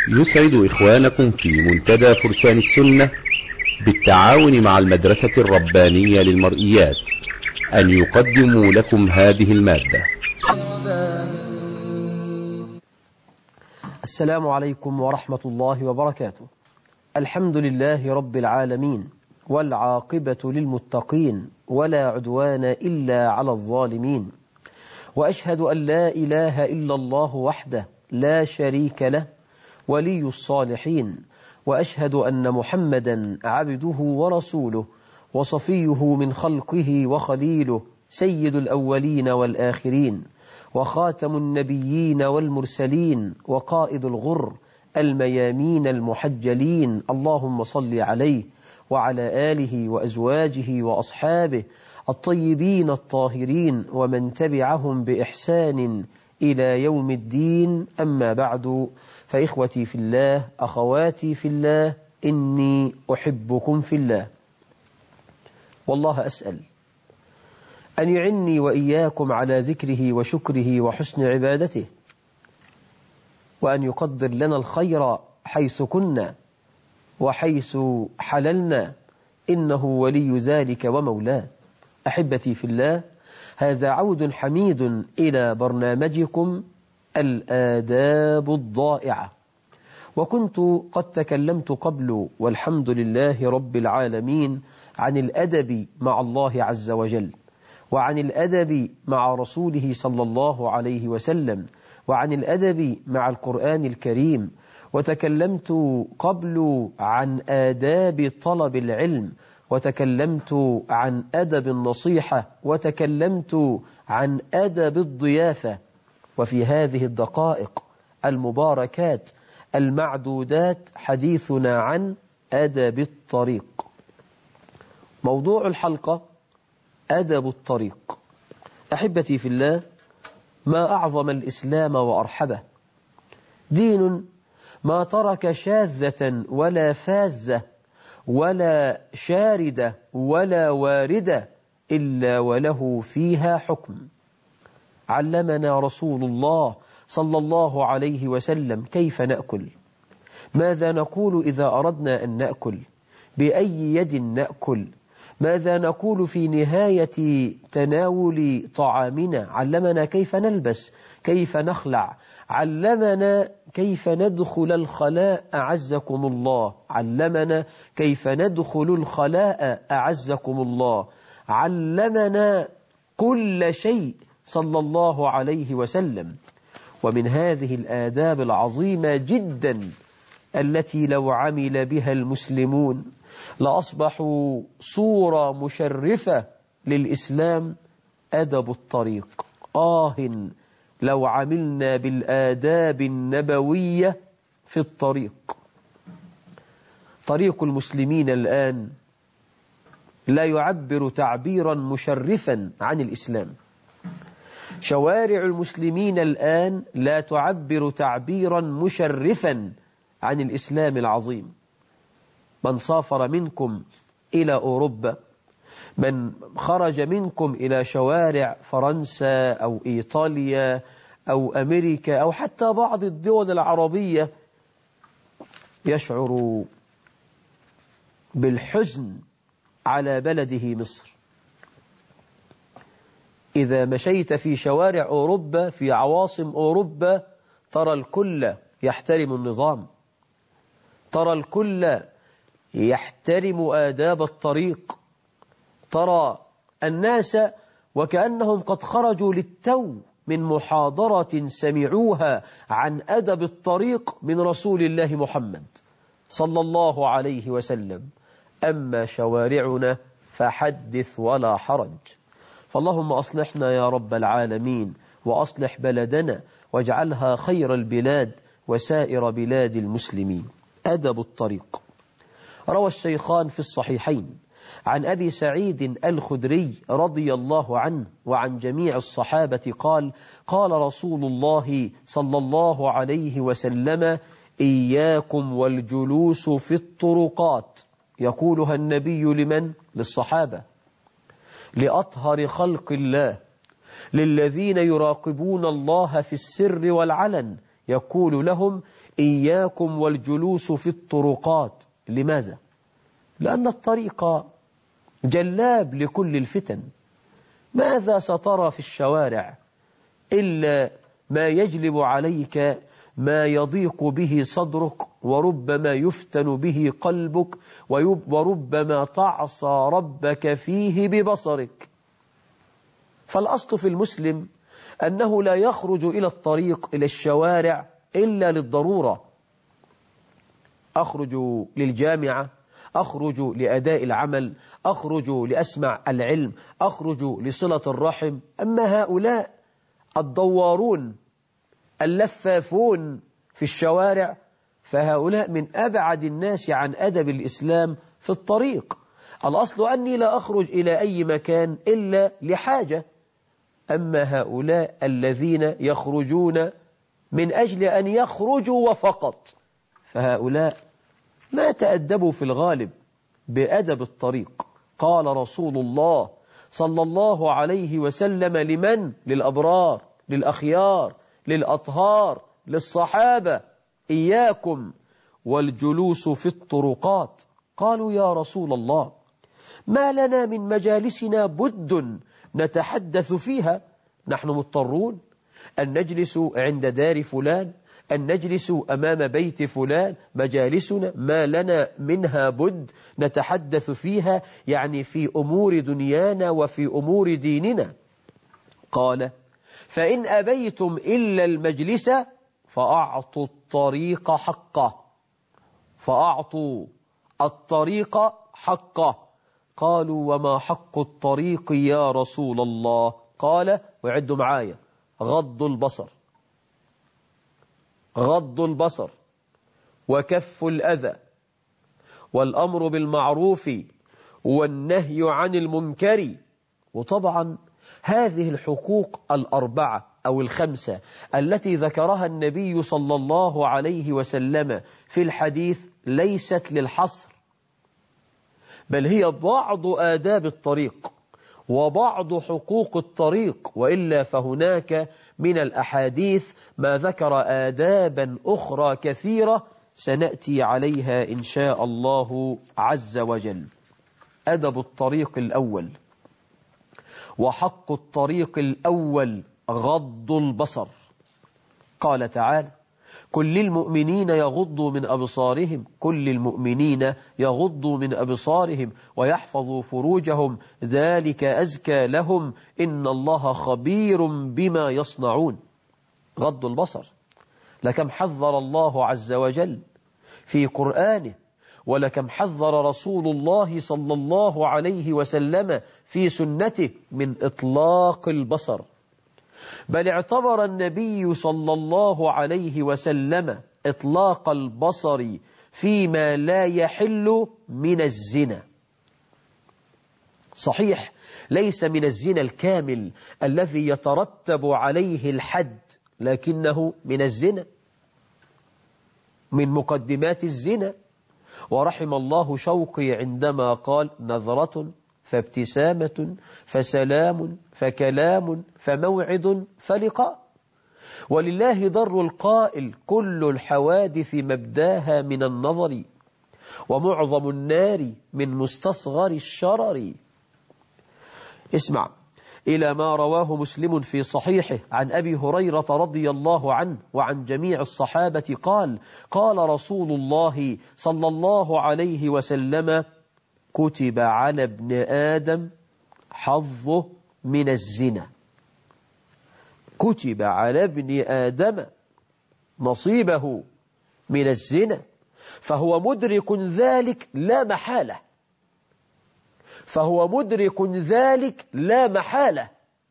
يسعد إخوانكم في منتدى فرسان السنة بالتعاون مع المدرسة الربانية للمرئيات أن يقدموا لكم هذه المادة. السلام عليكم ورحمة الله وبركاته. الحمد لله رب العالمين، والعاقبة للمتقين، ولا عدوان إلا على الظالمين، وأشهد أن لا إله إلا الله وحده لا شريك له ولي الصالحين، وأشهد أن محمدا عبده ورسوله وصفيه من خلقه وخليله، سيد الأولين والآخرين، وخاتم النبيين والمرسلين، وقائد الغر الميامين المحجلين. اللهم صل عليه وعلى آله وأزواجه وأصحابه الطيبين الطاهرين ومن تبعهم بإحسان إلى يوم الدين. أما بعد، فإخوتي في الله، أخواتي في الله، إني أحبكم في الله، والله أسأل أن يعني وإياكم على ذكره وشكره وحسن عبادته، وأن يقدر لنا الخير حيث كنا وحيث حللنا، إنه ولي ذلك ومولاه. أحبتي في الله، هذا عود حميد إلى برنامجكم الآداب الضائعة. وكنت قد تكلمت قبل والحمد لله رب العالمين عن الأدب مع الله عز وجل، وعن الأدب مع رسوله صلى الله عليه وسلم، وعن الأدب مع القرآن الكريم، وتكلمت قبل عن آداب طلب العلم، وتكلمت عن أدب النصيحة، وتكلمت عن أدب الضيافة. وفي هذه الدقائق المباركات المعدودات حديثنا عن أدب الطريق. موضوع الحلقة أدب الطريق. أحبتي في الله، ما أعظم الإسلام وأرحبه، دين ما ترك شاذة ولا فاذة ولا شاردة ولا واردة إلا وله فيها حكم. علمنا رسول الله صلى الله عليه وسلم كيف نأكل، ماذا نقول إذا أردنا أن نأكل، بأي يد نأكل، ماذا نقول في نهاية تناول طعامنا، علمنا كيف نلبس، كيف نخلع، علمنا كيف ندخل الخلاء أعزكم الله، علمنا كيف ندخل الخلاء أعزكم الله، علمنا كل شيء صلى الله عليه وسلم. ومن هذه الآداب العظيمة جدا التي لو عمل بها المسلمون لأصبحوا صورة مشرفة للإسلام، أدب الطريق. لو عملنا بالآداب النبوية في الطريق. طريق المسلمين الآن لا يعبر تعبيرا مشرفا عن الإسلام. شوارع المسلمين الآن لا تعبر تعبيرا مشرفا عن الإسلام العظيم. من سافر منكم إلى أوروبا، من خرج منكم إلى شوارع فرنسا أو إيطاليا أو أمريكا أو حتى بعض الدول العربية، يشعر بالحزن على بلده مصر. إذا مشيت في شوارع أوروبا، في عواصم أوروبا، ترى الكل يحترم النظام، ترى الكل يحترم آداب الطريق، ترى الناس وكأنهم قد خرجوا للتو من محاضرة سمعوها عن أدب الطريق من رسول الله محمد صلى الله عليه وسلم. أما شوارعنا فحدث ولا حرج. فاللهم أصلحنا يا رب العالمين، وأصلح بلدنا واجعلها خير البلاد وسائر بلاد المسلمين. أدب الطريق. روى الشيخان في الصحيحين عن أبي سعيد الخدري رضي الله عنه وعن جميع الصحابة قال: قال رسول الله صلى الله عليه وسلم: إياكم والجلوس في الطرقات. يقولها النبي لمن؟ للصحابة، لأطهر خلق الله، للذين يراقبون الله في السر والعلن، يقول لهم إياكم والجلوس في الطرقات. لماذا؟ لأن الطريق جلاب لكل الفتن. ماذا سترى في الشوارع إلا ما يجلب عليك ما يضيق به صدرك، وربما يفتن به قلبك، وربما تعصى ربك فيه ببصرك. فالأصل في المسلم أنه لا يخرج إلى الطريق إلى الشوارع إلا للضرورة. أخرج للجامعة، أخرج لأداء العمل، أخرج لأسمع العلم، أخرج لصلة الرحم. أما هؤلاء الدوارون اللفافون في الشوارع فهؤلاء من أبعد الناس عن أدب الإسلام في الطريق. الأصل أني لا أخرج إلى أي مكان إلا لحاجة. أما هؤلاء الذين يخرجون من أجل أن يخرجوا وفقط فهؤلاء ما تأدبوا في الغالب بأدب الطريق. قال رسول الله صلى الله عليه وسلم لمن؟ للأبرار، للأخيار، للأطهار، للصحابة: إياكم والجلوس في الطرقات. قالوا يا رسول الله ما لنا من مجالسنا بد نتحدث فيها، نحن مضطرون أن نجلس عند دار فلان، أن نجلس أمام بيت فلان، مجالسنا ما لنا منها بد نتحدث فيها، يعني في أمور دنيانا وفي أمور ديننا. قال فإن أبيتم إلا المجلس فأعطوا الطريق حقه، فأعطوا الطريق حقه. قالوا وما حق الطريق يا رسول الله؟ قال وعدوا معايا: غض البصر، غض البصر، وكف الأذى، والأمر بالمعروف، والنهي عن المنكر. وطبعا هذه الحقوق الأربعة أو الخمسة التي ذكرها النبي صلى الله عليه وسلم في الحديث ليست للحصر، بل هي بعض آداب الطريق وبعض حقوق الطريق، وإلا فهناك من الأحاديث ما ذكر آدابا أخرى كثيرة سنأتي عليها إن شاء الله عز وجل. أدب الطريق الأول وحق الطريق الأول غض البصر. قال تعالى: كل المؤمنين يغضوا من أبصارهم، كل المؤمنين يغضوا من أبصارهم ويحفظوا فروجهم ذلك أزكى لهم إن الله خبير بما يصنعون. غض البصر، لكم حذر الله عز وجل في قرآنه، ولكم حذر رسول الله صلى الله عليه وسلم في سنته من إطلاق البصر. بل اعتبر النبي صلى الله عليه وسلم إطلاق البصر فيما لا يحل من الزنا. صحيح ليس من الزنا الكامل الذي يترتب عليه الحد، لكنه من الزنا، من مقدمات الزنا. ورحم الله شوقي عندما قال: نظرة فابتسامة فسلام فكلام فموعد فلقاء. ولله ضر القائل: كل الحوادث مبداها من النظر، ومعظم النار من مستصغر الشرر. اسمع إلى ما رواه مسلم في صحيحه عن أبي هريرة رضي الله عنه وعن جميع الصحابة قال: قال رسول الله صلى الله عليه وسلم: كتب على ابن آدم حظه من الزنا. كتب على ابن آدم نصيبه من الزنا، فهو مدرك ذلك لا محالة، فهو مدرك ذلك لا محالة.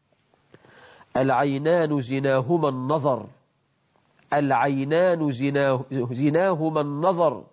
العينان زناهما النظر، العينان زناهما النظر،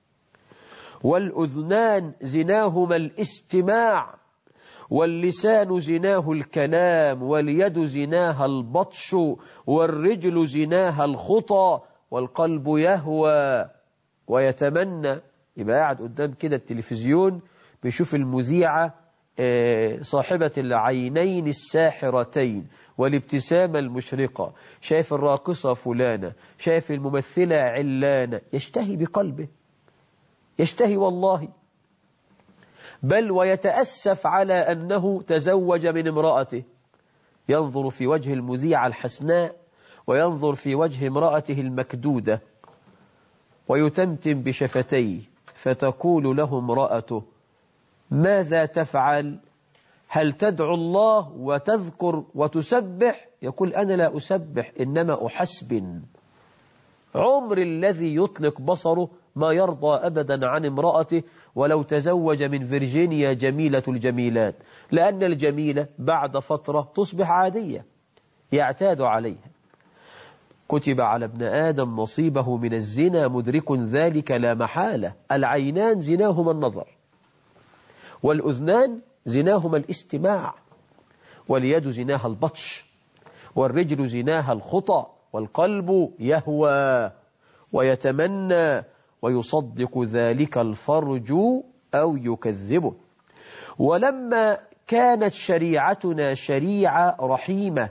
والأذنان زناهما الاستماع، واللسان زناه الكلام، واليد زناها البطش، والرجل زناها الخطى، والقلب يهوى ويتمنى. يبقى قاعد قدام كده التلفزيون بيشوف المذيعة صاحبة العينين الساحرتين والابتسامة المشرقة، شايف الراقصة فلانة، شايف الممثلة علانة، يشتهي بقلبه، يشتهي والله، بل ويتأسف على أنه تزوج من امرأته، ينظر في وجه المذيعة الحسناء وينظر في وجه امرأته المكدودة ويتمتم بشفتيه، فتقول له امرأته: ماذا تفعل؟ هل تدعو الله وتذكر وتسبح؟ يقول: أنا لا أسبح، إنما أحسبن. عمر الذي يطلق بصره ما يرضى أبدا عن امرأته ولو تزوج من فيرجينيا جميلة الجميلات، لأن الجميلة بعد فترة تصبح عادية يعتاد عليها. كتب على ابن آدم نصيبه من الزنا، مدرك ذلك لا محالة. العينان زناهما النظر، والأذنان زناهما الاستماع، واليد زناها البطش، والرجل زناها الخطى، والقلب يهوى ويتمنى ويصدق ذلك الفرج أو يكذبه. ولما كانت شريعتنا شريعة رحيمة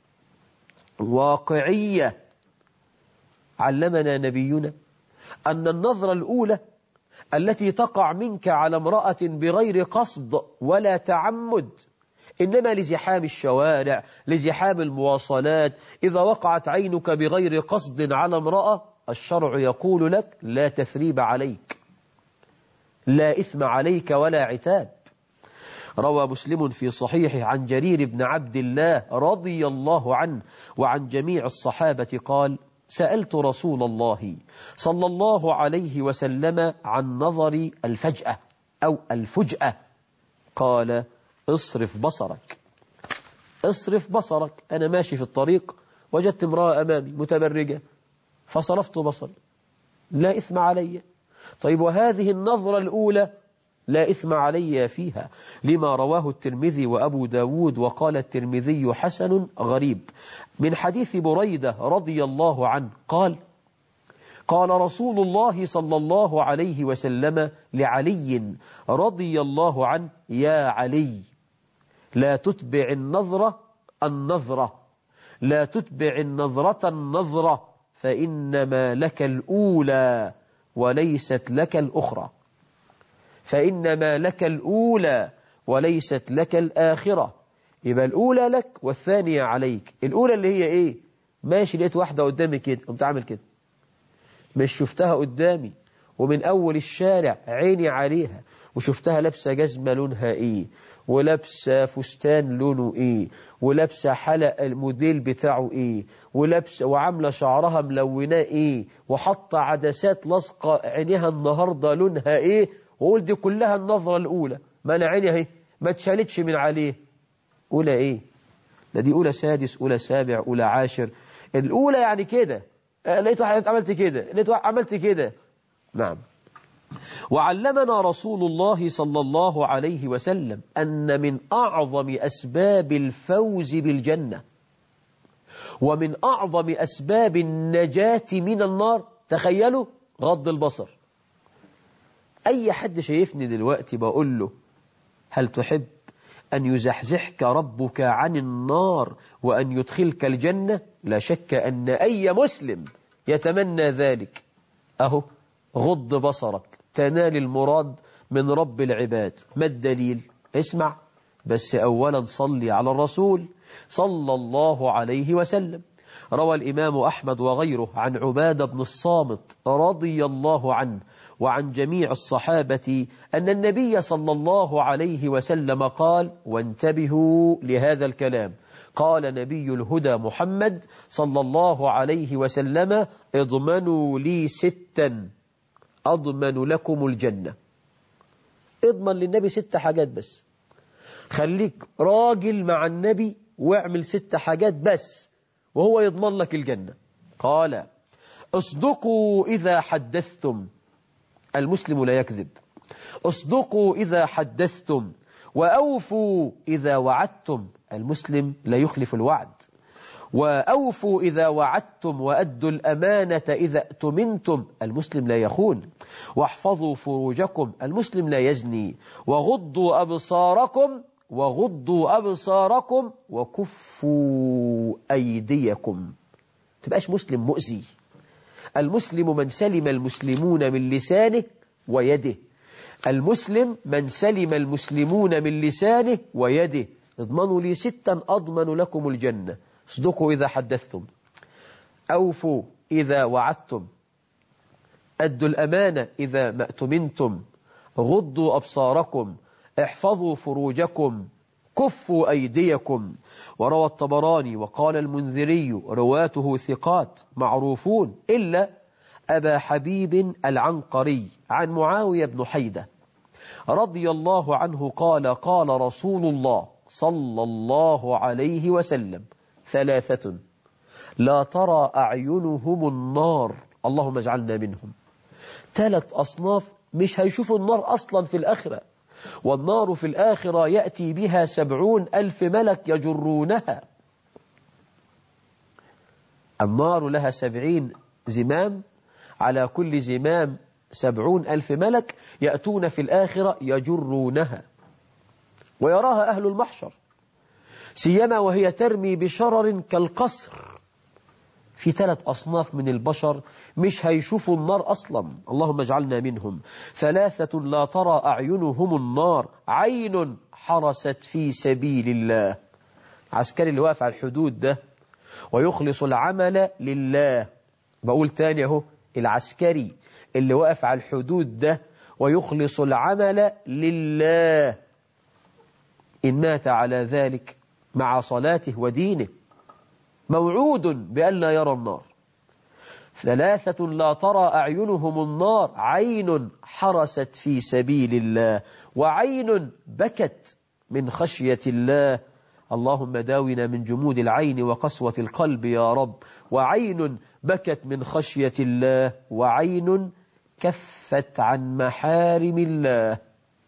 واقعية، علمنا نبينا أن النظرة الأولى التي تقع منك على امرأة بغير قصد ولا تعمد، إنما لزحام الشوارع، لزحام المواصلات، إذا وقعت عينك بغير قصد على امرأة، الشرع يقول لك: لا تثريب عليك، لا إثم عليك ولا عتاب. روى مسلم في صحيحه عن جرير بن عبد الله رضي الله عنه وعن جميع الصحابة قال: سألت رسول الله صلى الله عليه وسلم عن نظر الفجأة أو الفجأة، قال: اصرف بصرك، اصرف بصرك. أنا ماشي في الطريق وجدت امرأة أمامي متبرجة فصرفت بصري، لا إثم علي. طيب، وهذه النظرة الأولى لا إثم علي فيها، لما رواه الترمذي وأبو داود، وقال الترمذي: حسن غريب، من حديث بريدة رضي الله عنه قال: قال رسول الله صلى الله عليه وسلم لعلي رضي الله عنه: يا علي، لا تتبع النظرة النظرة، لا تتبع النظرة النظرة، فإنما لك الأولى وليست لك الأخرى، فإنما لك الأولى وليست لك الآخرة. يبقى الأولى لك والثانية عليك. الأولى اللي هي إيه؟ ماشي لقيت واحدة قدامي كده، قمت عامل كده، مش شفتها قدامي ومن أول الشارع عيني عليها، وشفتها لابسة جزمة لونها إيه، ولابسة فستان لونه إيه، ولابسة حلق الموديل بتاعه إيه، ولابسة وعاملة شعرها ملوناه إيه، وحط عدسات لصقة عينيها النهاردة لونها إيه، وقول دي كلها النظرة الأولى. ما أنا عيني اهي ما اتشالتش من عليه. أولى إيه؟ لا دي أولى سادس، أولى سابع، أولى عاشر. الأولى يعني كده، لقيت واحد عملت كده، لقيت واحد عملت كده. نعم. وعلمنا رسول الله صلى الله عليه وسلم أن من أعظم أسباب الفوز بالجنة ومن أعظم أسباب النجاة من النار، تخيلوا، غض البصر. أي حد شايفني دلوقتي بقول له: هل تحب أن يزحزحك ربك عن النار وأن يدخلك الجنة؟ لا شك أن أي مسلم يتمنى ذلك. أهو غض بصرك تنال المراد من رب العباد. ما الدليل؟ اسمع بس، أولا صلي على الرسول صلى الله عليه وسلم. روى الإمام أحمد وغيره عن عبادة بن الصامت رضي الله عنه وعن جميع الصحابة أن النبي صلى الله عليه وسلم قال، وانتبهوا لهذا الكلام، قال نبي الهدى محمد صلى الله عليه وسلم: اضمنوا لي 6 أضمن لكم الجنة. اضمن للنبي 6 حاجات بس، خليك راجل مع النبي واعمل 6 حاجات بس وهو يضمن لك الجنة. قال: اصدقوا إذا حدثتم، المسلم لا يكذب، اصدقوا إذا حدثتم، وأوفوا إذا وعدتم، المسلم لا يخلف الوعد، وأوفوا إذا وعدتم وأدوا الأمانة إذا اؤتمنتم، المسلم لا يخون. واحفظوا فروجكم، المسلم لا يزني. وغضوا أبصاركم وكفوا أيديكم. تبقاش مسلم مؤذي. المسلم من سلم المسلمون من لسانه ويده. المسلم من سلم المسلمون من لسانه ويده. اضمنوا لي 6 أضمن لكم الجنة. اصدقوا إذا حدثتم، أوفوا إذا وعدتم، أدوا الأمانة إذا ما اؤتمنتم، غضوا أبصاركم، احفظوا فروجكم، كفوا أيديكم. وروى الطبراني وقال المنذري رواته ثقات معروفون إلا أبا حبيب العنقري عن معاوية بن حيدة رضي الله عنه قال قال رسول الله صلى الله عليه وسلم: 3 لا ترى أعينهم النار، اللهم اجعلنا منهم. 3 أصناف مش هيشوفوا النار أصلا في الآخرة، والنار في الآخرة يأتي بها 70,000 ملك يجرونها. النار لها 70 زمام، على كل زمام 70,000 ملك يأتون في الآخرة يجرونها، ويراها أهل المحشر، سيما وهي ترمي بشرر كالقصر. في 3 أصناف من البشر مش هيشوفوا النار أصلا، اللهم اجعلنا منهم. 3 لا ترى أعينهم النار: عين حرست في سبيل الله، عسكري اللي واقف على الحدود ده ويخلص العمل لله. بقول تاني اهو، العسكري اللي واقف على الحدود ده ويخلص العمل لله، إن مات على ذلك مع صلاته ودينه موعود بأن لا يرى النار. 3 لا ترى أعينهم النار: عين حرست في سبيل الله، وعين بكت من خشية الله، اللهم داونا من جمود العين وقسوة القلب يا رب. وعين بكت من خشية الله، وعين كفت عن محارم الله.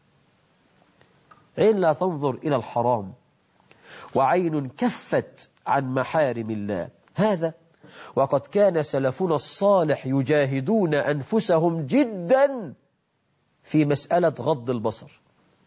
عين لا تنظر إلى الحرام، وعين كفت عن محارم الله. هذا وقد كان سلفنا الصالح يجاهدون أنفسهم جدا في مسألة غض البصر.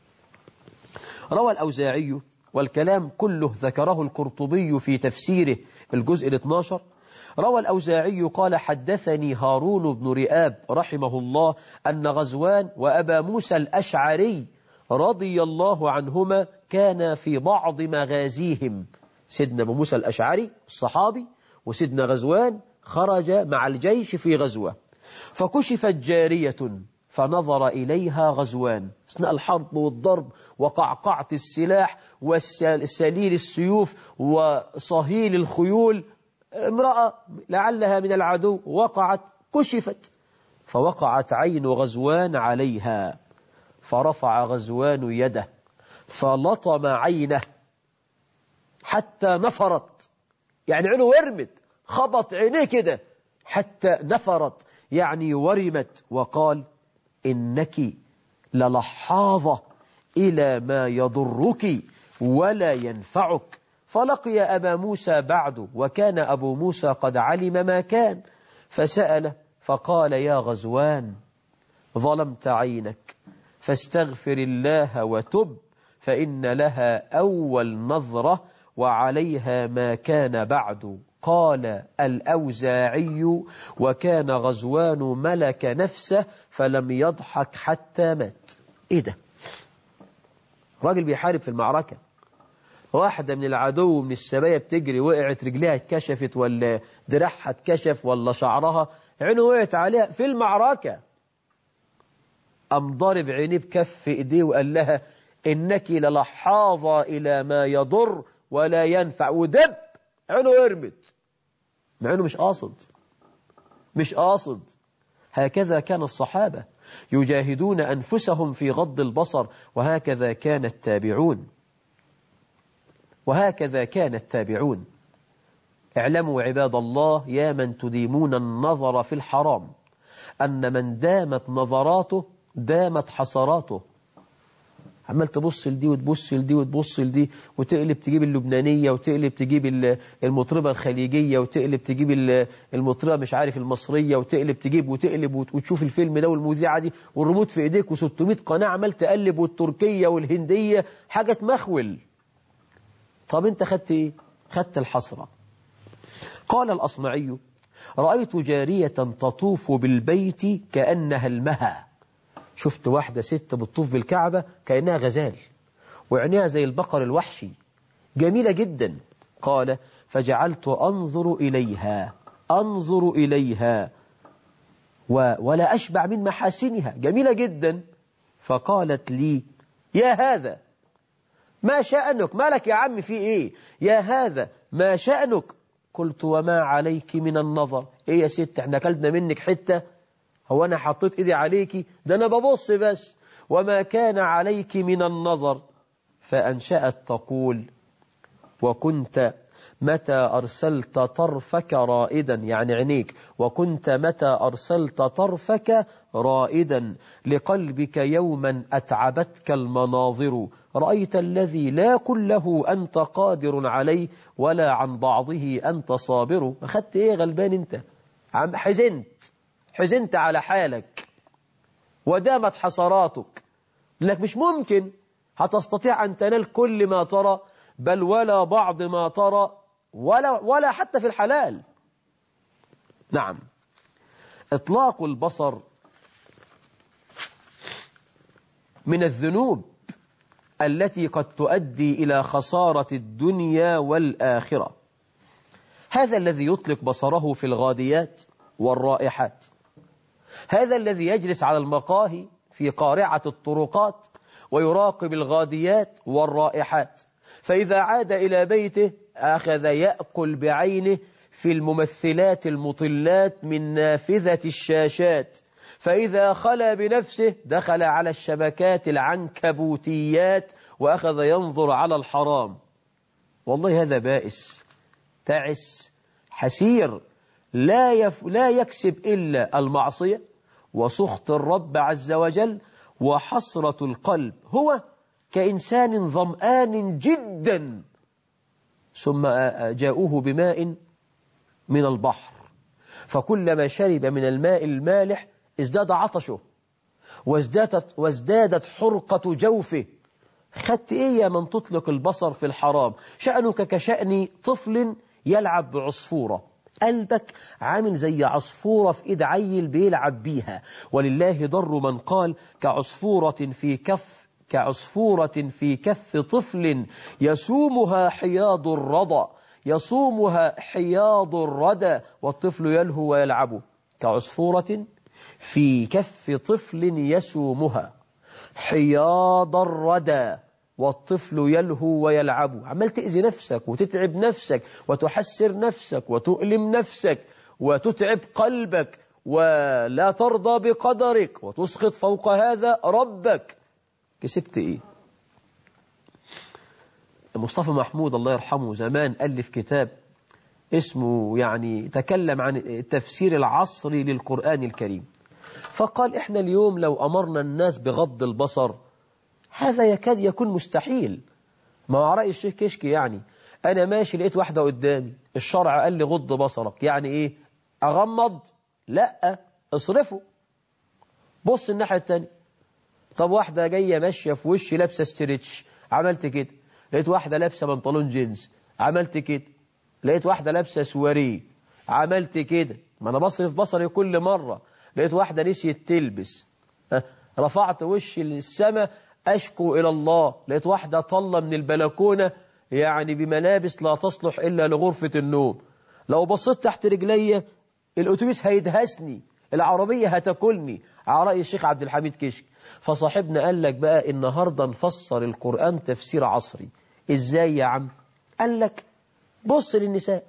روى الأوزاعي، والكلام كله ذكره القرطبي في تفسيره الجزء 12، روى الأوزاعي قال: حدثني هارون بن رئاب رحمه الله أن غزوان وأبا موسى الأشعري رضي الله عنهما كان في بعض مغازيهم. سيدنا أبو موسى الأشعري الصحابي وسيدنا غزوان خرج مع الجيش في غزوة، فكشفت جارية فنظر إليها غزوان أثناء الحرب والضرب وقعقعة السلاح وسليل السيوف وصهيل الخيول. امرأة لعلها من العدو وقعت، كشفت، فوقعت عين غزوان عليها، فرفع غزوان يده فلطم عينه حتى نفرت، يعني عينه ورمت، خبط عينيه كده حتى نفرت، يعني ورمت، وقال: إنك للحاظة إلى ما يضرك ولا ينفعك. فلقي أبا موسى بعد، وكان أبو موسى قد علم ما كان، فسأل فقال: يا غزوان، ظلمت عينك، فاستغفر الله وتب، فإن لها أول نظرة وعليها ما كان بعد. قال الأوزاعي: وكان غزوان ملك نفسه فلم يضحك حتى مات. إيه ده؟ راجل بيحارب في المعركة، واحدة من العدو من السبايا بتجري، وقعت رجلها اتكشفت ولا دراعها اتكشف ولا شعرها، عينه وقعت عليها في المعركة، قام ضارب عينيه بكف ايديه وقال لها: إنك للحاظة إلى ما يضر ولا ينفع، ودب عينه ورمت، مع انه مش قاصد. هكذا كان الصحابة يجاهدون أنفسهم في غض البصر، وهكذا كان التابعون. اعلموا عباد الله يا من تديمون النظر في الحرام أن من دامت نظراته دامت حسراته. عمال تبص لدي وتبص لدي وتبص لدي، وتقلب تجيب اللبنانية، وتقلب تجيب المطربة الخليجية، وتقلب تجيب المطربة مش عارف المصرية، وتقلب تجيب وتقلب وتشوف الفيلم ده والمذيعة دي والريموت في ايديك و600 قناة عمال تقلب، والتركية والهندية، حاجة مخول. طب انت خدت ايه؟ خدت الحسرة. قال الأصمعي: رأيت جارية تطوف بالبيت كأنها المها. شفت واحدة ست بتطوف بالكعبة كأنها غزال، وعينيها زي البقر الوحشي، جميلة جدا. قال: فجعلت أنظر إليها ولا أشبع من محاسنها، جميلة جدا. فقالت لي: يا هذا ما شأنك؟ مالك يا عم في إيه؟ يا هذا ما شأنك؟ قلت: وما عليك من النظر؟ إيه يا ست، احنا كلنا منك حتة؟ هو أنا حطيت إيدي عليكي؟ ده أنا ببص بس. وما كان عليك من النظر؟ فأنشأت تقول: وكنت متى أرسلت طرفك رائدا، يعني عينيك، وكنت متى أرسلت طرفك رائدا لقلبك يوما أتعبتك المناظر، رأيت الذي لا كله أنت قادر عليه ولا عن بعضه أنت صابر. أخذت إيه غلبان أنت؟ حزنت على حالك ودامت حسراتك، لك مش ممكن هتستطيع أن تنال كل ما ترى، بل ولا بعض ما ترى، ولا حتى في الحلال. نعم، إطلاق البصر من الذنوب التي قد تؤدي إلى خسارة الدنيا والآخرة. هذا الذي يطلق بصره في الغاديات والرائحات، هذا الذي يجلس على المقاهي في قارعة الطرقات ويراقب الغاديات والرائحات، فإذا عاد إلى بيته أخذ يأكل بعينه في الممثلات المطلات من نافذة الشاشات، فإذا خلى بنفسه دخل على الشبكات العنكبوتيات وأخذ ينظر على الحرام. والله هذا بائس تعس حسير، لا يكسب إلا المعصية وسخط الرب عز وجل وحسرة القلب. هو كإنسان ظمآن جدا ثم جاءوه بماء من البحر، فكلما شرب من الماء المالح ازداد عطشه وازدادت حرقة جوفه. خدت إيه يا من تطلق البصر في الحرام؟ شأنك كشأن طفل يلعب بعصفورة، قلبك عامل زي عصفورة في إيد عيل بيلعب بيها. ولله ضر من قال: كعصفورة في كف طفل يسومها حياض الردى والطفل يلهو ويلعب. كعصفورة في كف طفل يسومها حياض الردى والطفل يلهو ويلعب. عمال تأذي نفسك وتتعب نفسك وتحسر نفسك وتؤلم نفسك وتتعب قلبك ولا ترضى بقدرك وتسخط فوق هذا ربك. كسبت إيه؟ مصطفى محمود الله يرحمه زمان ألف كتاب اسمه تكلم عن التفسير العصري للقرآن الكريم، فقال: إحنا اليوم لو أمرنا الناس بغض البصر هذا يكاد يكون مستحيل. ما هو رأي الشيخ كشكي، أنا ماشي لقيت واحدة قدامي، الشرع قال لي غض بصرك، يعني إيه؟ أغمض؟ لا، اصرفه، بص الناحية التانية. طب واحدة جاية ماشية في وشي لابسة ستريتش، عملت كده. لقيت واحدة لابسة بنطلون جينز، عملت كده. لقيت واحدة لابسة سواري، عملت كده. ما أنا بصرف بصري كل مرة. لقيت واحدة نسيت تلبس، رفعت وشي للسماء أشكو إلى الله. لقيت واحدة طلة من البلكونة بملابس لا تصلح إلا لغرفة النوم. لو بصيت تحت رجلي الأتوبيس هيدهسني، العربية هتاكلني، على رأي الشيخ عبد الحميد كشك. فصاحبنا قال لك بقى النهاردة نفسر القرآن تفسير عصري. إزاي يا عم؟ قال لك بص للنساء،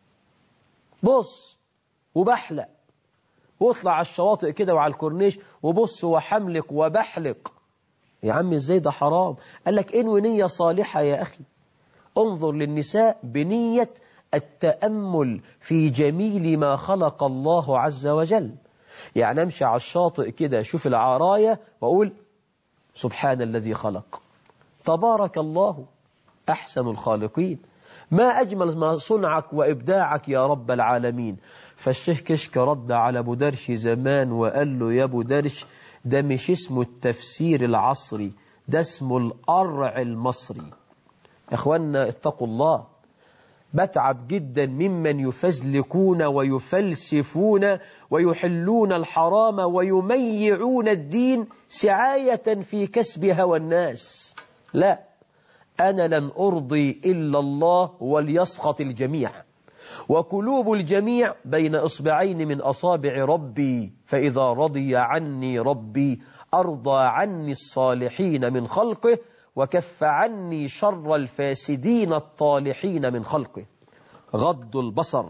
بص وبحلق، واطلع على الشواطئ كده وعلى الكورنيش وبص وحملك وبحلق. يا عم ازاي ده حرام؟ قال لك انوي نية صالحة يا أخي، انظر للنساء بنية التأمل في جميل ما خلق الله عز وجل. امشي على الشاطئ كده، شوف العراية وأقول سبحان الذي خلق، تبارك الله أحسن الخالقين، ما أجمل ما صنعك وإبداعك يا رب العالمين. فالشيخ كشك رد على أبو درش زمان وقال له يا أبو درش ده مش اسمه التفسير العصري، ده اسمه القرع المصري. يا أخوانا اتقوا الله. بتعب جدا ممن يفزلكون ويفلسفون ويحلون الحرام ويميعون الدين سعاية في كسب هوى الناس. لا، أنا لن أرضي إلا الله وليسخط الجميع، وقلوب الجميع بين إصبعين من أصابع ربي، فإذا رضي عني ربي أرضى عني الصالحين من خلقه وكف عني شر الفاسدين الطالحين من خلقه. غض البصر.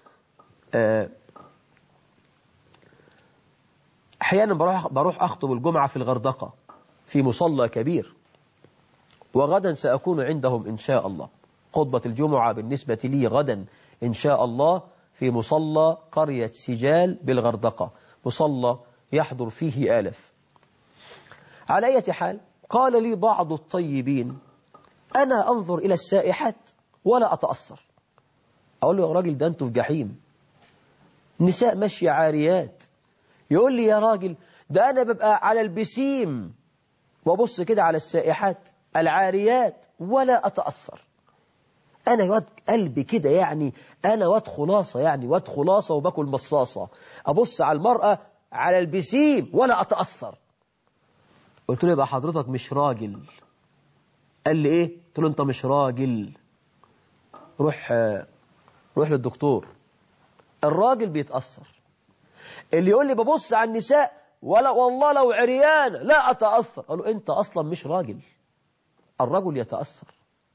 أحيانا بروح أخطب الجمعة في الغردقة في مصلى كبير، وغدا سأكون عندهم إن شاء الله. خطبة الجمعة بالنسبة لي غدا إن شاء الله في مصلى قرية سجال بالغردقة، مصلى يحضر فيه آلاف. على أي حال، قال لي بعض الطيبين أنا أنظر إلى السائحات ولا أتأثر. أقول له يا راجل ده أنتوا في جحيم، نساء ماشية عاريات. يقول لي يا راجل ده أنا ببقى على البسيم وبص كده على السائحات العاريات ولا أتأثر. أنا واد قلبي كده يعني، أنا واد خلاصة يعني، واد خلاصة وباكل مصاصة، أبص على المرأة على البسيم ولا أتأثر. قلت له يبقى حضرتك مش راجل. قال لي إيه؟ قلت له أنت مش راجل، روح للدكتور. الراجل بيتأثر. اللي يقول لي ببص على النساء ولا والله لو عريان لا أتأثر، قال له أنت أصلا مش راجل. الرجل يتأثر.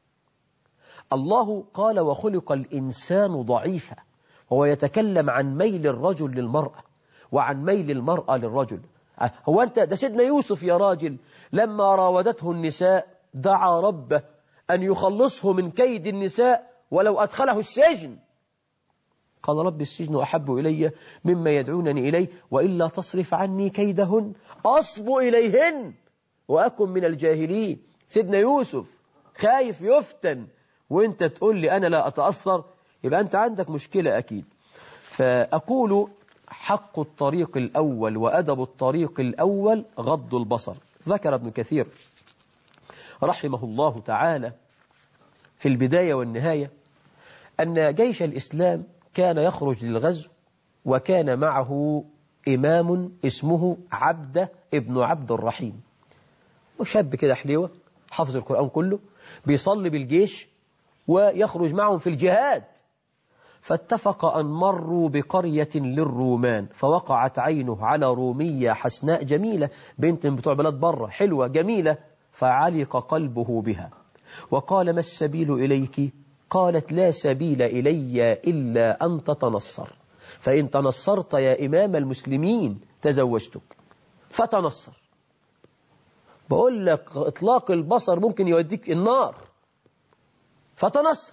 الله قال وخلق الإنسان ضعيفا، وهو يتكلم عن ميل الرجل للمرأة وعن ميل المرأة للرجل. هو أنت ده سيدنا يوسف يا راجل لما راودته النساء دعا ربه أن يخلصه من كيد النساء ولو أدخله السجن. قال رب السجن أحب إلي مما يدعونني إليه وإلا تصرف عني كيدهن أصب إليهن وأكن من الجاهلين. سيدنا يوسف خايف يفتن وانت تقول لي أنا لا أتأثر، يبقى أنت عندك مشكلة أكيد. فأقول حق الطريق الأول وأدب الطريق الأول غض البصر. ذكر ابن كثير رحمه الله تعالى في البداية والنهاية أن جيش الإسلام كان يخرج للغزو، وكان معه إمام اسمه عبده ابن عبد الرحيم، وشاب كده حليوة حفظ القرآن كله، بيصلي بالجيش ويخرج معهم في الجهاد. فاتفق أن مروا بقرية للرومان، فوقعت عينه على رومية حسناء جميلة، بنت بتوع بلاد بره حلوة جميلة، فعلق قلبه بها وقال ما السبيل إليك؟ قالت لا سبيل إلي إلا أن تتنصر، فإن تنصرت يا إمام المسلمين تزوجتك. فتنصر. بقول لك إطلاق البصر ممكن يوديك النار. فتنصر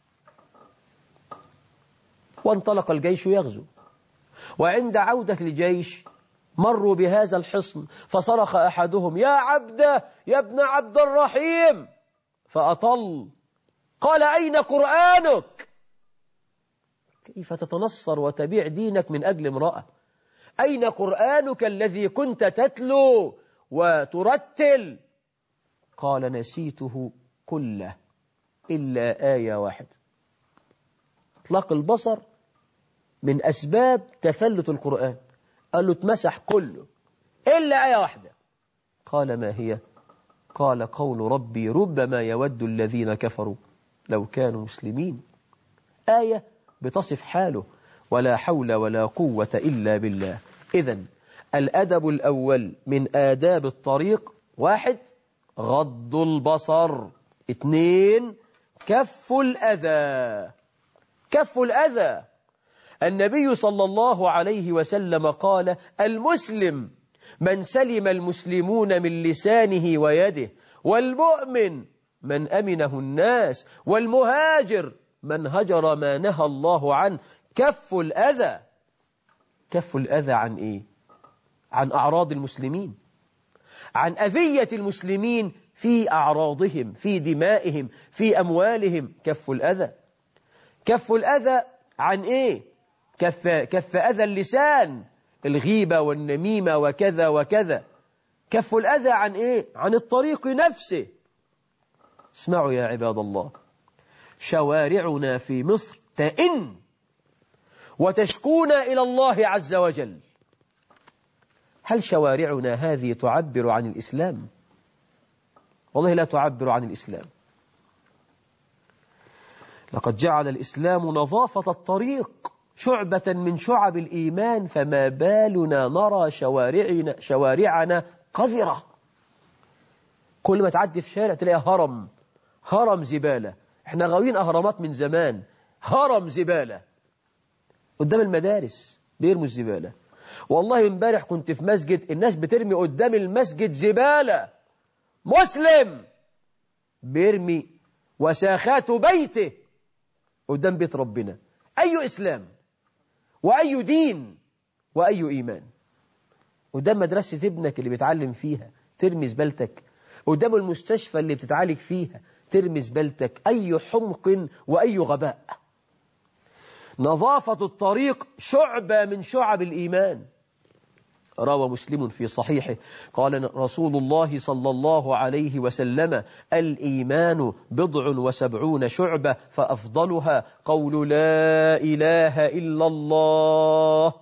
وانطلق الجيش يغزو. وعند عودة الجيش مروا بهذا الحصن، فصرخ أحدهم يا عبده يا ابن عبد الرحيم، فأطل. قال أين قرآنك؟ كيف تتنصر وتبيع دينك من أجل امرأة؟ أين قرآنك الذي كنت تتلو وترتل؟ قال نسيته كله إلا آية واحدة. اطلاق البصر من أسباب تفلت القرآن. قال له اتمسح كله إلا آية واحدة. قال ما هي؟ قال قول ربي ربما يود الذين كفروا لو كانوا مسلمين. آية بتصف حاله ولا حول ولا قوة إلا بالله. إذن الأدب الأول من آداب الطريق: 1 غض البصر، 2 كف الأذى. كف الأذى. النبي صلى الله عليه وسلم قال المسلم من سلم المسلمون من لسانه ويده، والمؤمن من أمنه الناس، والمهاجر من هجر ما نهى الله عنه. كف الأذى. كف الأذى عن إيه؟ عن أعراض المسلمين، عن أذية المسلمين في أعراضهم، في دمائهم، في أموالهم. كف الأذى. كف الأذى عن إيه؟ كف أذى اللسان، الغيبة والنميمة وكذا وكذا. كف الأذى عن إيه؟ عن الطريق نفسه. اسمعوا يا عباد الله، شوارعنا في مصر تئن وتشكونا إلى الله عز وجل. هل شوارعنا هذه تعبر عن الإسلام؟ والله لا تعبر عن الإسلام. لقد جعل الإسلام نظافة الطريق شعبة من شعب الإيمان، فما بالنا نرى شوارعنا قذرة. كل ما تعدي في شارع تلاقي هرم زبالة. احنا غاويين أهرامات من زمان، هرم زبالة قدام المدارس بيرموا الزبالة. والله امبارح كنت في مسجد، الناس بترمي قدام المسجد زبالة. مسلم بيرمي وساخات بيته قدام بيت ربنا. أي إسلام وأي دين وأي إيمان؟ قدام مدرسة ابنك اللي بيتعلم فيها ترمي زبالتك، قدام المستشفى اللي بتتعالج فيها ترمي زبالتك. أي حمق وأي غباء. نظافة الطريق شعبة من شعب الإيمان. روى مسلم في صحيحه قال رسول الله صلى الله عليه وسلم: الإيمان 70 شعبة فأفضلها قول لا إله إلا الله،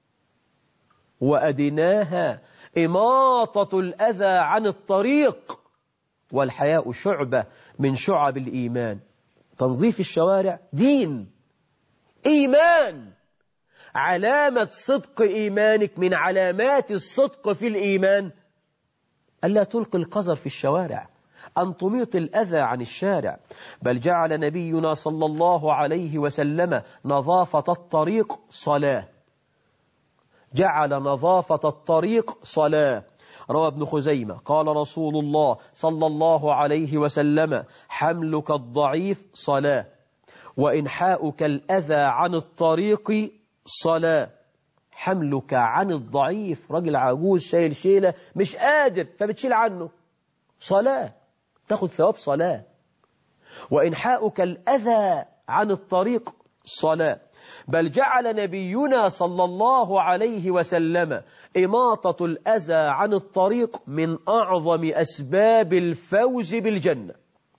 وأدناها إماطة الأذى عن الطريق، والحياء شعبة من شعب الإيمان. تنظيف الشوارع دين، إيمان، علامة صدق إيمانك. من علامات الصدق في الإيمان ألا تلقي القذر في الشوارع، أن تميط الأذى عن الشارع. بل جعل نبينا صلى الله عليه وسلم نظافة الطريق صلاة. جعل نظافة الطريق صلاة. روى ابن خزيمة قال رسول الله صلى الله عليه وسلم: حملك الضعيف صلاة، وإنحاؤك الأذى عن الطريق صلاة. حملك عن الضعيف، رجل عجوز شايل شيلة مش قادر فبتشيل عنه، صلاة، تاخذ ثواب صلاة. وإنحاؤك الأذى عن الطريق صلاة. بل جعل نبينا صلى الله عليه وسلم إماطة الأذى عن الطريق من أعظم أسباب الفوز بالجنة.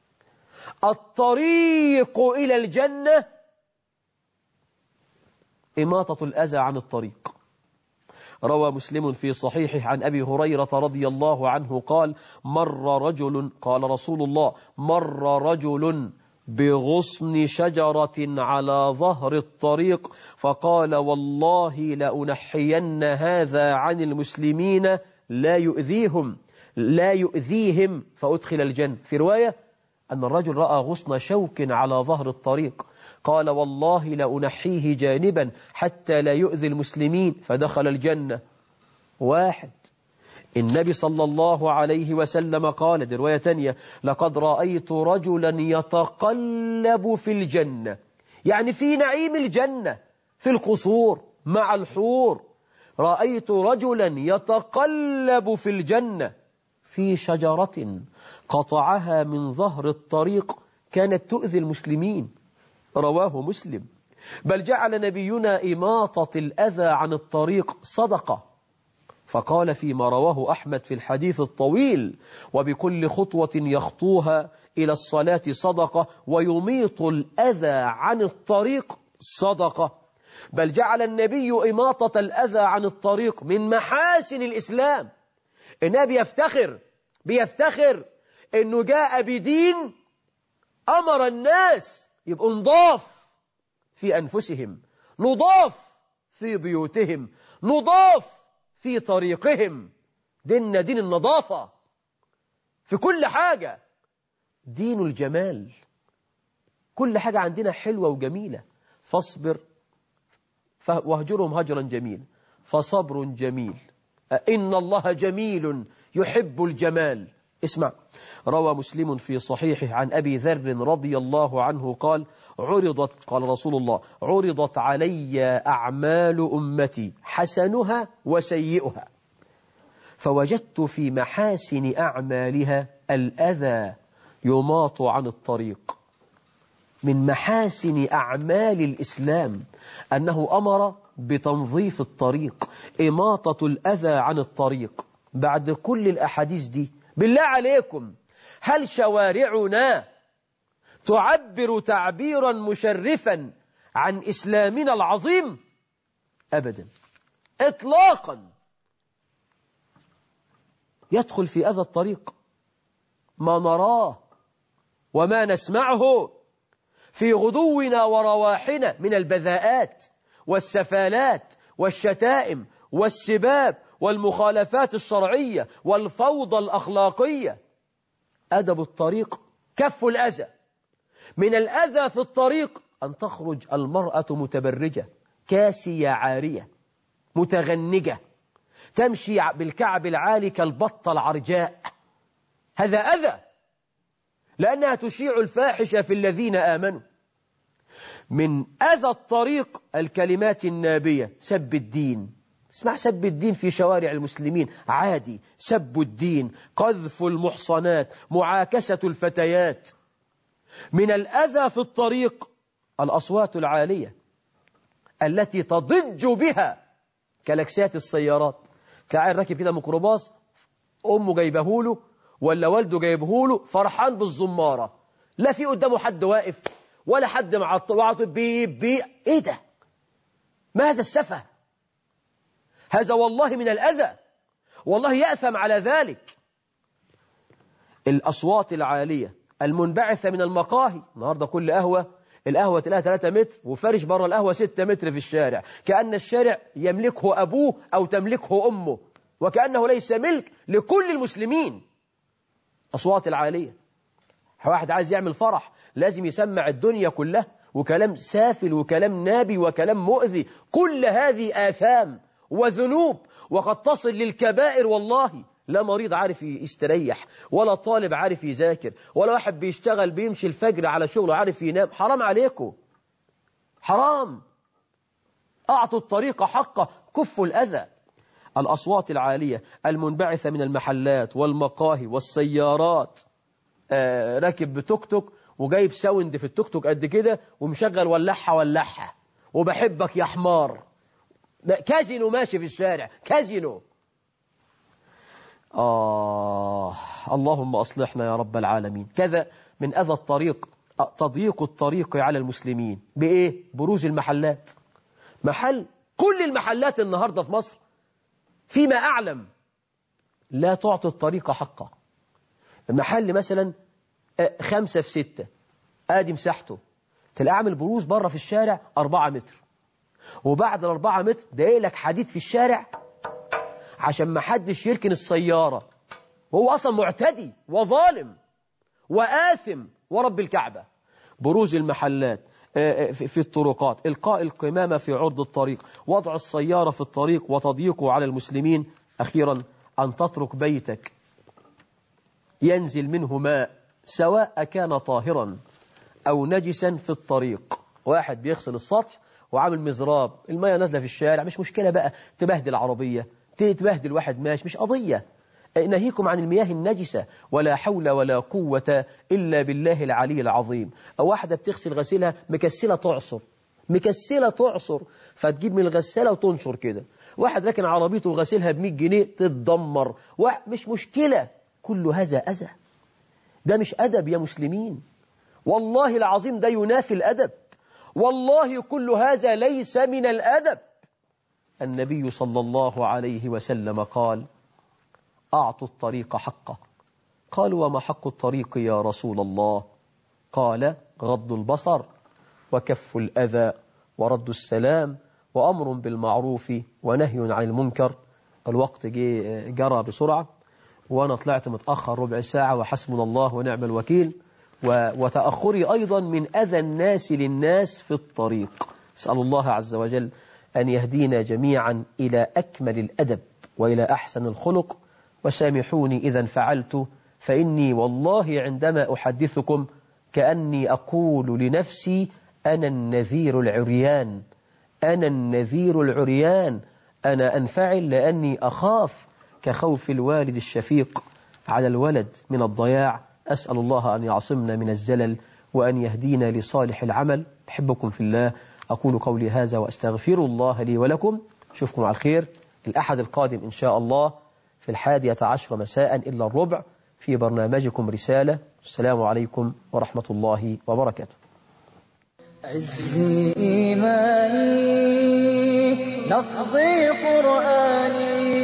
الطريق إلى الجنة إماطة الأذى عن الطريق. روى مسلم في صحيحه عن أبي هريرة رضي الله عنه قال: قال رسول الله: مر رجل بغصن شجرة على ظهر الطريق فقال: والله لأنحين هذا عن المسلمين لا يؤذيهم فأدخل الجنة. في رواية أن الرجل رأى غصن شوك على ظهر الطريق، قال: والله لأنحيه جانبا حتى لا يؤذي المسلمين فدخل الجنة. واحد. النبي صلى الله عليه وسلم قال، دي رواية تانية: لقد رأيت رجلا يتقلب في الجنة، يعني في نعيم الجنة في القصور مع الحور. رأيت رجلا يتقلب في الجنة في شجرة قطعها من ظهر الطريق كانت تؤذي المسلمين. رواه مسلم. بل جعل نبينا إماطة الأذى عن الطريق صدقة، فقال فيما رواه أحمد في الحديث الطويل: وبكل خطوة يخطوها إلى الصلاة صدقة، ويميط الأذى عن الطريق صدقة. بل جعل النبي إماطة الأذى عن الطريق من محاسن الإسلام. النبي بيفتخر إنه جاء بدين أمر الناس يبقوا نضاف في أنفسهم، نضاف في بيوتهم، نضاف في طريقهم. ديننا دين النظافة في كل حاجة، دين الجمال. كل حاجة عندنا حلوة وجميلة. فاصبر واهجرهم هجرا جميلا فصبر جميل، إن الله جميل يحب الجمال. اسمع، روى مسلم في صحيحه عن أبي ذر رضي الله عنه قال: قال رسول الله: عرضت علي أعمال أمتي حسنها وسيئها، فوجدت في محاسن أعمالها الأذى يماط عن الطريق. من محاسن أعمال الإسلام أنه أمر بتنظيف الطريق، إماطة الأذى عن الطريق. بعد كل الأحاديث دي بالله عليكم، هل شوارعنا تعبر تعبيرا مشرفا عن إسلامنا العظيم؟ أبدا إطلاقا. يدخل في أذى الطريق ما نراه وما نسمعه في غدونا ورواحنا من البذاءات والسفالات والشتائم والسباب والمخالفات الشرعية والفوضى الأخلاقية. أدب الطريق كف الأذى. من الأذى في الطريق أن تخرج المرأة متبرجة كاسية عارية متغنجة، تمشي بالكعب العالي كالبطة العرجاء. هذا أذى، لأنها تشيع الفاحشة في الذين آمنوا. من أذى الطريق الكلمات النابية، سب الدين. اسمع، سب الدين في شوارع المسلمين عادي، سب الدين، قذف المحصنات، معاكسة الفتيات. من الأذى في الطريق الأصوات العالية التي تضج بها كلاكسات السيارات. تعال راكب كده ميكروباص، أمه جايبهوله ولا والده جايبهوله، فرحان بالزمارة، لا في قدامه حد واقف ولا حد معطل، بيب بيب. ايه ده؟ ما هذا السفه؟ هذا والله من الأذى، والله يأثم على ذلك. الأصوات العالية المنبعثة من المقاهي. النهاردة كل القهوة تلاقيها 3 متر وفرش بره القهوة 6 متر في الشارع، كأن الشارع يملكه أبوه أو تملكه أمه، وكأنه ليس ملك لكل المسلمين. أصوات العالية. واحد عايز يعمل فرح لازم يسمع الدنيا كلها، وكلام سافل وكلام نابي وكلام مؤذي. كل هذه آثام وذنوب، وقد تصل للكبائر. والله لا مريض عارف يستريح، ولا طالب عارف يذاكر، ولا واحد بيشتغل بيمشي الفجر على شغله عارف ينام. حرام عليكم، حرام. أعطوا الطريق حقه، كفوا الأذى. الأصوات العالية المنبعثة من المحلات والمقاهي والسيارات. راكب بتوك توك وجايب ساوند في التوك توك قد كده ومشغل ولحها وبحبك يا حمار. كازينو ماشي في الشارع، كازينو. اللهم أصلحنا يا رب العالمين. كذا من أذى الطريق تضييق الطريق على المسلمين. بإيه؟ بروز المحلات. كل المحلات النهاردة في مصر فيما أعلم لا تعطي الطريق حقه. المحل مثلا 5 في 6 آدي مساحته، تلاقي عامل بروز بره في الشارع 4 متر، وبعد 4 متر دايق لك حديد في الشارع عشان ما حدش يركن السيارة، وهو أصلا معتدي وظالم وآثم ورب الكعبة. بروز المحلات في الطرقات، إلقاء القمامة في عرض الطريق، وضع السيارة في الطريق وتضييقه على المسلمين. أخيرا أن تترك بيتك ينزل منه ماء سواء كان طاهرا أو نجسا في الطريق. واحد بيغسل السطح وعامل مزراب، المية نازلة في الشارع، مش مشكلة بقى تبهدل عربية، تبهدل واحد ماشي، مش قضية. نهيكم عن المياه النجسة، ولا حول ولا قوة إلا بالله العلي العظيم. أو واحدة بتغسل غسيلها مكسلة تعصر فتجيب من الغسالة وتنشر كده. واحد راكن عربيته وغسيلها ب100 جنيه تتدمر، مش مشكلة. كل هذا أذى، ده مش أدب يا مسلمين، والله العظيم ده ينافي الأدب، والله كل هذا ليس من الأدب. النبي صلى الله عليه وسلم قال: أعطوا الطريق حقه. قالوا: وما حق الطريق يا رسول الله؟ قال: غض البصر وكف الأذى ورد السلام وأمر بالمعروف ونهي عن المنكر. الوقت جرى بسرعة وأنا طلعت متأخر ربع ساعة، وحسبنا الله ونعم الوكيل. وتأخري أيضا من أذى الناس للناس في الطريق. أسأل الله عز وجل أن يهدينا جميعا إلى أكمل الأدب وإلى أحسن الخلق. وسامحوني إذا فعلت، فإني والله عندما أحدثكم كأني أقول لنفسي: أنا النذير العريان، أنا النذير العريان. أنا أنفعل لأني أخاف كخوف الوالد الشفيق على الولد من الضياع. أسأل الله أن يعصمنا من الزلل وأن يهدينا لصالح العمل. أحبكم في الله، أقول قولي هذا وأستغفر الله لي ولكم. أشوفكم على الخير الأحد القادم إن شاء الله في 11 مساء إلا الربع في برنامجكم رسالة. السلام عليكم ورحمة الله وبركاته. عزي إيماني لفظي قرآني